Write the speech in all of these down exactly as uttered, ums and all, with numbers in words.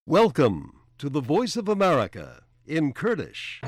Welcome to the Voice of America in Kurdish.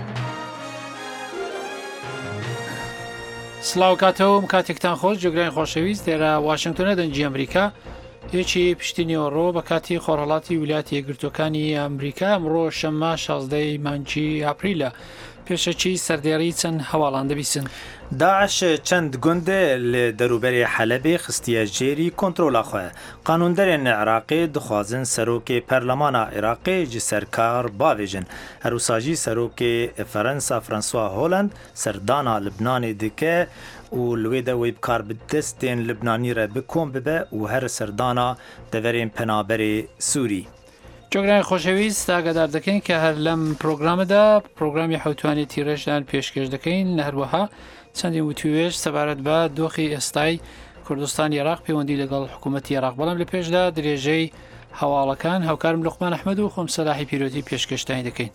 سلااو کاتەوە کاتێکتان خۆش جێگرانی خۆشەویست لێرە واشنگتۆنە دەنجی ئەمریکا یەکی پشتینی ئەوڕۆ بە کاتی خۆرهەڵاتی ویلایەتە یەکگرتووەکانی ئەمریکا ئەمڕۆ شەممە شازدەی مانگی ئاپریلە پێشەکی سەردێڕی چەند هەواڵان دەبیستن. داعش چەند گوندێ لە دەروبەری حەلەبێ خستیە ژێری کۆنترۆلا خۆ. قانوندەرێن عێراقی دخوازن سەرۆکێ پەرلەمانە عێراقی ji serkar bavêjin. Herûsajî serokê Ferensa François Hollande serdana Libnanê dike û li wê de wê bikar bi destên Libnanî re bikom bibe û her serdana deverên penaberê Sûrî. جۆگرانی خۆشەویست ئاگادار دەکەین کە هەر لەم پرۆگرامەدا پرۆگرامی حوتوانی تیرەشدان پێشکەش دەکەین لە هەروەها چەندین وتوێژ سەبارەت بە دۆخی ئێستای کوردستان عێراق پەیوەندی لەگەڵ حکوومەتی عێراق بەڵام لە پێشدا درێژەی هەواڵەکان هاوکارم لوقمان ئەحمەد و خۆم سەلاحی پیرۆزی پێشکەشتانی دەکەین.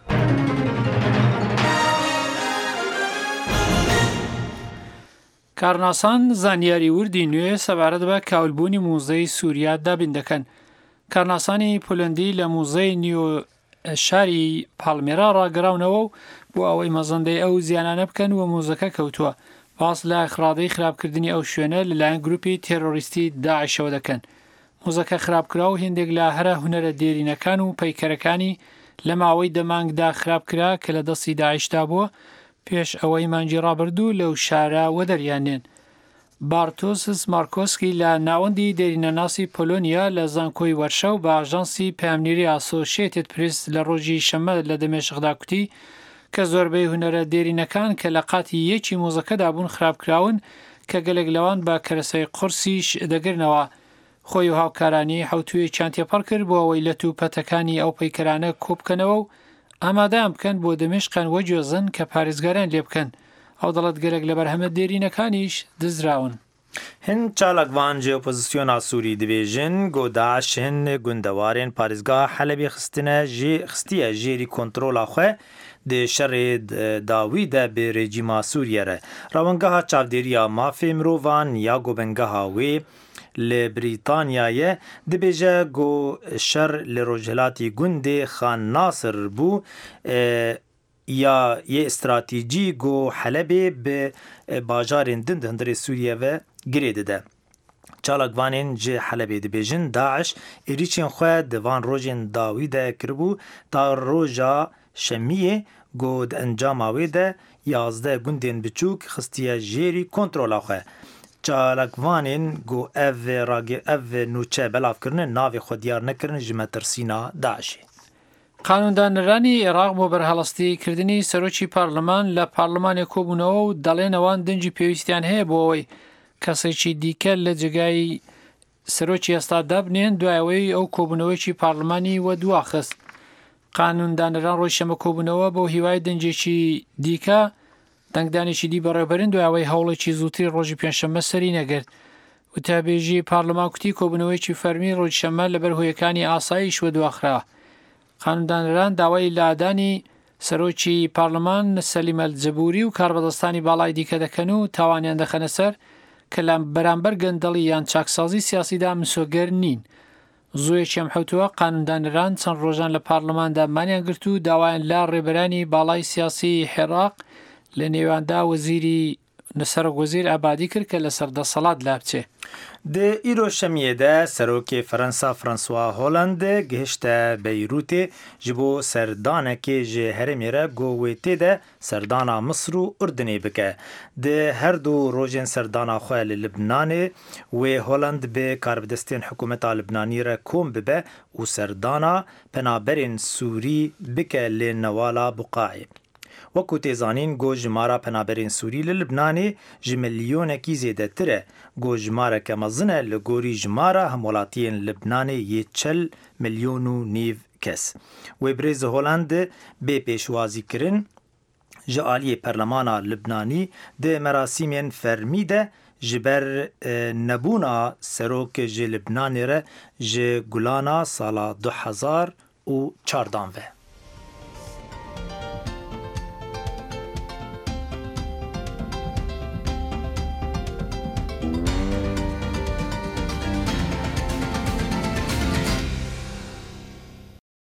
کارناسان زانیاری وردی نوێ سەبارەت بە کاولبوونی موزەی سووریا دابین دەکەن. کارناسانی پۆلەندی لە موزەی نیۆ شاری پاڵمێرا ڕاگەراونەوە و بۆ ئەوەی مەزەندەی ئەو زیانانە بکەن و مۆزەکە کەوتووە. باس لە خراپەی خراپکردنی ئەو شوێنە لەلایەن گروپی تێرۆریستی داعشەوە دەکەن. مۆزەکە خراپکرا و هێندێک لە هەرە هونەرە دێرینەکان و پەیکەرەکانی لە ماوەی دەمانگدا خراپکرا کە لە دەستی داعشدا بووە پێش ئەوەی مانگی ڕابردوو لەو شارە وەدەریانێن. بارتۆس مارکۆسکی لە ناوەندی دێرینەناسی پۆلۆنیا لە زانکۆی وەرشە و بە ئاژانسی پەیامنیری ئاسۆشیێتد پرس لە ڕۆژی شەممە لە دەمێشقدا کوتی کە زۆربەی هونەرە دێرینەکان کە لە قاتی یەکی مۆزەکەدا بوون خراپکراون کە گەلێک لەوان بە کەرەسەی قورسیش دەگرنەوە. خۆی و هاوکارانی حوتوێکیان تێپەڕ کرد بۆ ئەوەی لە تووپەتەکانی ئەو پەیکەرانە کۆبکەنەوە و ئامادەیان بکەن بۆ دەمێشقان وەجۆزن کە پارێزگاران لێ بکەن. ئەو دەڵێت گەرەک لە بەرهەمە دێرینەکانیش دزراون. هن چالاکوان جی اپوزیسیۆنا سووری دەبێژن گۆ داعش هن گوندەوارên پارێزگا حەلەبێ خستنە خستیە ژێری کۆنترۆلا خۆ دê şerê dawî de bi rejîma Sûriye re. Rawengeha çavdêriya mafê mirovan ya gobengeha wê li Brîtanyayê dibêje got şer li rojhilatî gundê Xan Nasir bû ya yê stratîjî got Helebê bi bajarên din di hundirê Sûriye ve girê dide. Çalakvanên ji Helebê dibêjin Daeş êrîçên xwe di van rojên dawî de kiribû ta roja şemiyê got di encama wê de yazdeh gundên biçûk xistiye jêrî kontrola xwe. Çalakvanên got ev ev nûçe belavkirinin navê xwe diyar nekirin ji metirsîna Daişê. قانوندانەرانی عێراق بۆ بەرهەڵەستیکردنی سەرۆکی پارلەمان لە پارلەمانێک کۆبوونەوە و دەڵێن ئەوان دەنجی پێویستیان هەیە بۆ ئەوەی کەسێکی دیکە لە جێگای سەرۆکی ئێستادا بنێن دوایەوەی ئەو کۆبوونەوەیکی پارلەمانی وە دواخست. قانوندانەران ڕۆژ شەمە کۆبوونەوە بۆ هیوای دەنجێکی دیکە دەنگدانێکی دی بەڕێوەبەرن دوایەوەی هەوڵێکی زووتری ڕۆژی پێنجشەممە سەری نەگرت. وتابێژی پارلەمان کوتی کۆبوونەوەیکی فەرمی ڕۆژ شەممە لەبەر هۆیەکانی ئاساییش وە دواخرا. قانوندانەران داوای لادانی سەرۆکی پارلەمان سەلیم ئەلجەبوری و کاربەدەستانی باڵای دیکە دەکەن و تاوانیان دەخەنە سەر کە لە بەرامبەر گەندەڵی یان چاکسازی سیاسیدا مسۆگەر نین. زۆیەکی ئەم حوتووە قانوندانەران چەند ڕۆژان لە پارلەماندا مانیان گرت و داوایان لا ڕێبەرانی باڵای سیاسی عێراق لە نێواندا وەزیری نەسەرۆک وەزیر ئابادی کرد کە لە سەردەسەڵات لابچێ. Di îro şemiyê de serokê Ferensa François Hollande gihişte Beyrûtê ji bo serdanekê ji herêmê re got wê tê de serdana Misr û Urdunê bike. Di her du rojên serdana xwe li Libnanê wê Hollande bi karbidestên hikûmeta Libnanî re kom bibe û serdana penaberên Sûrî bike lê newala Buqayê. وەکو تێزانین گۆ ژمارە پەنابەرên Sûrî li Libnanê ji milyonekî zêdetir e. Got ژمارeke mezin e li gorî ژمارە hemwelatiyên Libnanê yê çel milyon û nîv kes. Wê birêz Hollande bê pêşwazîkirin ji aliyê Perlemana Libnanî di merasîmên fermî de ji ber nebûna serokê ji Libnanê re ji gulana sala du hezar û çardan ve.